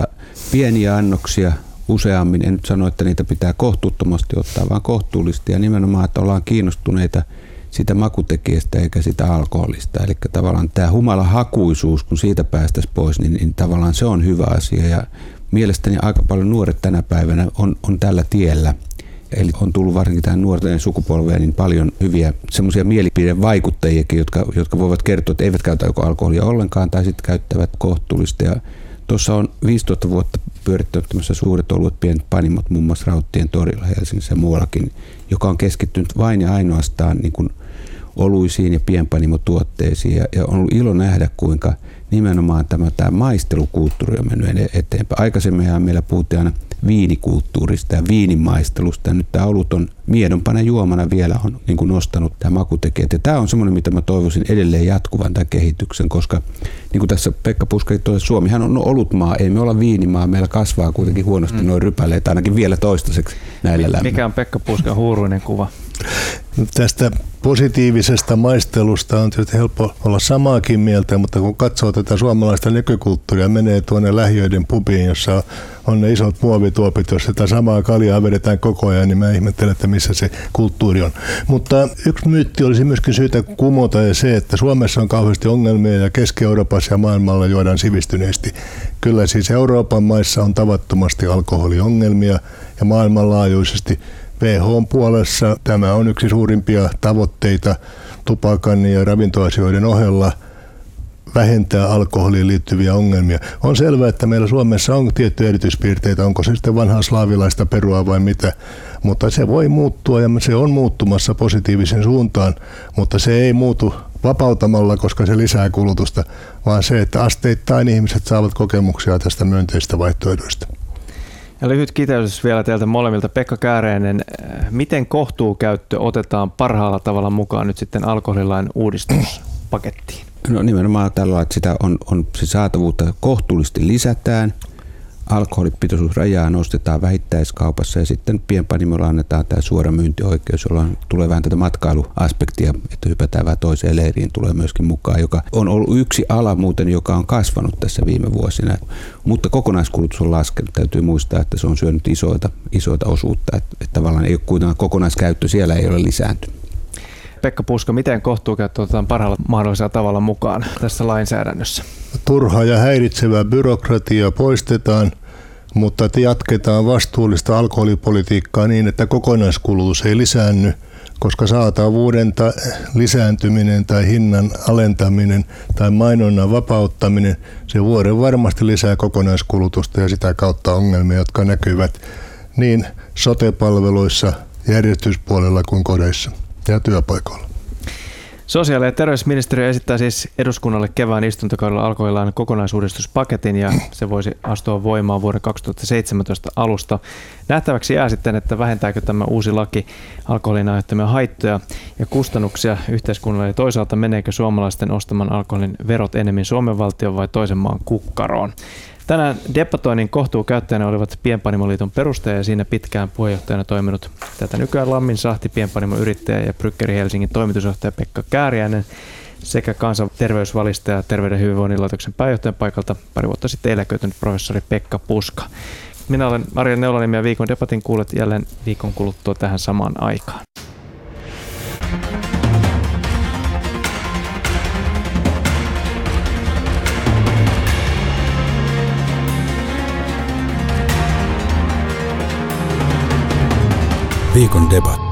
pieniä annoksia useammin. En nyt sano, että niitä pitää kohtuuttomasti ottaa, vaan kohtuullisesti ja nimenomaan, että ollaan kiinnostuneita sitä makutekijästä eikä sitä alkoholista. Eli tavallaan tämä humalahakuisuus, kun siitä päästäisiin pois, niin tavallaan se on hyvä asia ja mielestäni aika paljon nuoret tänä päivänä on tällä tiellä. Eli on tullut varsinkin tähän nuorten sukupolveen niin paljon hyviä semmoisia mielipidevaikuttajiakin, jotka voivat kertoa, että eivät käytä joko alkoholia ollenkaan tai sitten käyttävät kohtuullista. Ja tuossa on 15 vuotta pyörittänyt tämmöisissä suuret oluet pienet panimot, muun muassa Rauttien torilla Helsingissä ja muuallakin, joka on keskittynyt vain ja ainoastaan niin kuin oluisiin ja pienpanimotuotteisiin. Ja on ollut ilo nähdä, kuinka nimenomaan tämä maistelukulttuuri on mennyt eteenpäin. Aikaisemminhan meillä puhuttiin aina viinikulttuurista ja viinimaistelusta. Ja nyt tämä olut on miedompana juomana vielä on niin kuin nostanut tämä makutekijät. Ja tämä on semmoinen, mitä mä toivoisin edelleen jatkuvan tämän kehityksen, koska niin kuin tässä Pekka Puska toi, Suomihan on olutmaa, ei me olla viinimaa, meillä kasvaa kuitenkin huonosti noin rypäleet, ainakin vielä toistaiseksi näillä lämmöillä. Mikä on Pekka Puskan huuruinen kuva? Tästä positiivisesta maistelusta on tietysti helppo olla samaakin mieltä, mutta kun katsoo tätä suomalaista nykykulttuuria, menee tuonne lähiöiden pubiin, jossa on ne isot muovituopit, jos sitä samaa kaljaa vedetään koko ajan, niin mä ihmettelen, että missä se kulttuuri on. Mutta yksi myytti olisi myöskin syytä kumota ja se, että Suomessa on kauheasti ongelmia ja Keski-Euroopassa ja maailmalla juodaan sivistyneesti. Kyllä siis Euroopan maissa on tavattomasti alkoholiongelmia ja maailmanlaajuisesti WHO:n puolessa tämä on yksi suurimpia tavoitteita tupakan ja ravintoasioiden ohella vähentää alkoholiin liittyviä ongelmia. On selvää, että meillä Suomessa on tiettyjä erityispiirteitä, onko se sitten vanhaa slaavilaista perua vai mitä, mutta se voi muuttua ja se on muuttumassa positiivisen suuntaan, mutta se ei muutu vapautamalla, koska se lisää kulutusta, vaan se, että asteittain ihmiset saavat kokemuksia tästä myönteistä vaihtoehdoista. Ja lyhyt kiteytys vielä teiltä molemmilta. Pekka Kääreinen, miten kohtuukäyttö otetaan parhaalla tavalla mukaan nyt sitten alkoholilain uudistuspakettiin? No nimenomaan tällä, että sitä on se saatavuutta kohtuullisesti lisätään, alkoholipitoisuusrajaa nostetaan vähittäiskaupassa ja sitten pienpanimolla annetaan tämä suora myyntioikeus, jolla tulee vähän tätä matkailuaspektia, että hypätään vähän toiseen leiriin, tulee myöskin mukaan, joka on ollut yksi ala muuten, joka on kasvanut tässä viime vuosina, mutta kokonaiskulutus on laskenut. Täytyy muistaa, että se on syönyt isoita osuutta, että tavallaan ei ole kuitenkaan kokonaiskäyttö, siellä ei ole lisääntynyt. Pekka Puska, miten kohtuukäyttö otetaan parhaalla mahdollisella tavalla mukaan tässä lainsäädännössä? Turha ja häiritsevä byrokratia poistetaan, mutta jatketaan vastuullista alkoholipolitiikkaa niin, että kokonaiskulutus ei lisäänny, koska saatavuuden lisääntyminen tai hinnan alentaminen tai mainonnan vapauttaminen, se vuoden varmasti lisää kokonaiskulutusta ja sitä kautta ongelmia, jotka näkyvät niin sote-palveluissa, järjestyspuolella kuin kodeissa ja työpaikoilla. Sosiaali- ja terveysministeriö esittää siis eduskunnalle kevään istuntokaudella alkoholilain kokonaisuudistuspaketin ja se voisi astua voimaan vuoden 2017 alusta. Nähtäväksi jää sitten, että vähentääkö tämä uusi laki alkoholin aiheuttamia haittoja ja kustannuksia yhteiskunnalle ja toisaalta meneekö suomalaisten ostaman alkoholin verot enemmän Suomen valtion vai toisen maan kukkaroon. Tänään debatoinnin kohtuukäyttäjänä olivat Pienpanimoliiton perustaja ja siinä pitkään puheenjohtajana toiminut tätä nykyään Lammin Sahti pienpanimoyrittäjä ja Bryggeri Helsingin toimitusjohtaja Pekka Kääriäinen sekä kansanterveysvalistaja Terveyden hyvinvoinnin laitoksen pääjohtajan paikalta pari vuotta sitten eläköitynyt professori Pekka Puska. Minä olen Ariel Neulanimi ja viikon debatin kuulet jälleen viikon kuluttua tähän samaan aikaan. Viikon debatti.